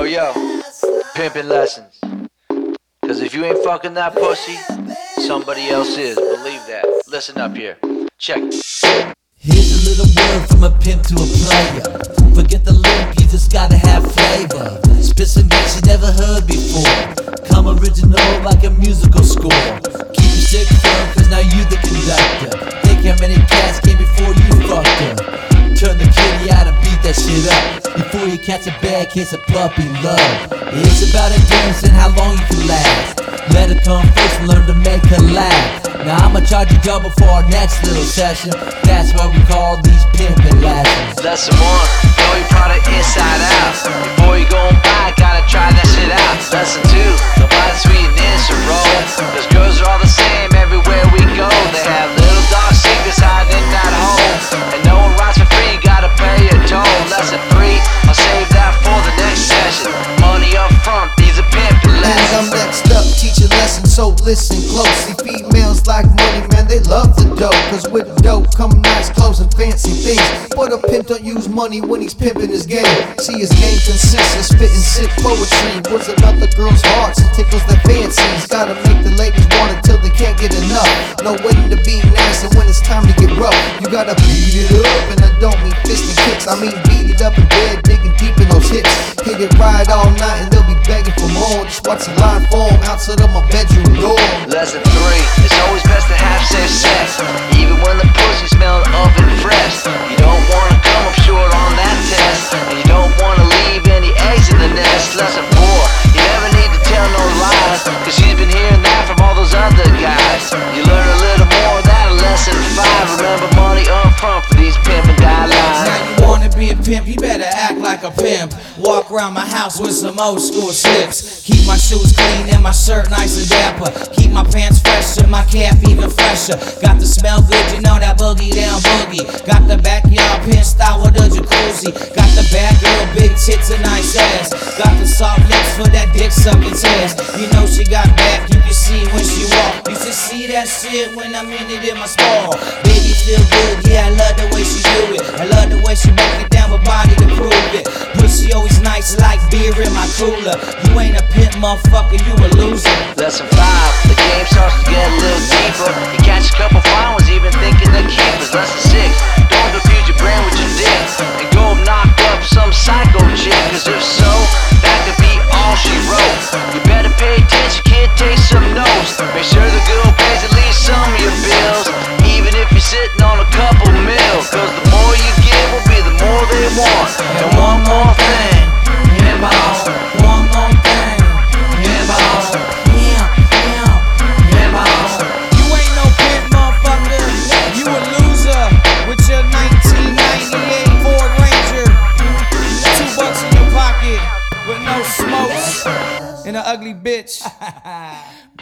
Yo, pimpin' lessons. Cause if you ain't fucking that pussy, somebody else is. Believe that. Listen up here. Check it. Here's a little word from a pimp to a player. Forget the link, you just gotta have flavor. Spit some beats you never heard before. Come original like a musical score. Keep your stick firm, cause now you the conductor. Think how many cats came before you fucked her. Turn the kitty out and beat that shit up before you catch a bad case of puppy love. It's about endurance and how long you can last. Let her come first and learn to make her laugh. Now I'ma charge you double for our next little session. That's why we call these pimpin' lessons. Lesson 1, know your product inside out. Before you go and buy, gotta try that shit out. Lesson 2, nobody sweet and instant roll. Cause girls are all the same everywhere we go. They have little dark secrets hiding in that hole. And no one rides for free, gotta pay a toll. Lesson 3, I'll save that for the next session. Money up front, these are pimpin' lessons. And I'm next up, teach a lesson, so listen closely. Females like money, man, they love the dough. Cause with dough come nice clothes and fancy things. But a pimp don't use money when he's pimping his game. See, his game consists of spitting sick poetry. What's about the girls' hearts and tickles their fancies. Gotta make the ladies want it till they can't get enough. No waiting to be nice, and when it's time to get rough, you gotta beat it up. And I don't mean fist and kicks, I mean beat it up in bed, digging deep in those hips. Hit it right all night and they'll be begging for more. Just watch the line form outside of my bedroom door. Lesson 3, it's always best to have safe sex, even when the pussy smelling oven fresh. You don't wanna come up short on that test, and you don't wanna leave any eggs in the nest. Lesson 4, you never need to tell no lies, cause she's been hearing that from all those other guys. You learn a little more of that in lesson 5. Remember, money up front for these pimpin' guidelines. Now you wanna be a pimp, you better act like a pimp. Walk around my house with some old school slips. Keep my shoes clean and my shirt nice and dapper. Keep my pants fresh and my cap even fresher. Got to smell good, you know that boogie down boogie. Got the backyard pin style with a jacuzzi. Got the bad girl, big tits and nice ass. Got the soft lips for that dick sucking test. You know she got back, you can see when she walk. You should see that shit when I'm in it in my small. Baby feel good, yeah, I love the way she do it. I love the way she break it down with body to prove it. Pussy always nice like beer in my cooler. You ain't a pimp, motherfucker, you a loser. Lesson 5, the game starts to get a little deeper. You catch a couple fine ones even thinking they're keepers. Lesson 6, don't confuse your brain with your dick and go knock up some psycho chick. Cause if so, that could be all she wrote. You better pay attention, kid, take some notes. Make sure the girl pays at least some of your bills, even if you're sitting on a couple mil. Cause the more you give will be the more they want. And one more thing, hip hop. One more thing, Hip hop. hip hop. You ain't no pimp, motherfucker. You a loser with your 1998 Ford Ranger. $2 in your pocket with no smokes and an ugly bitch.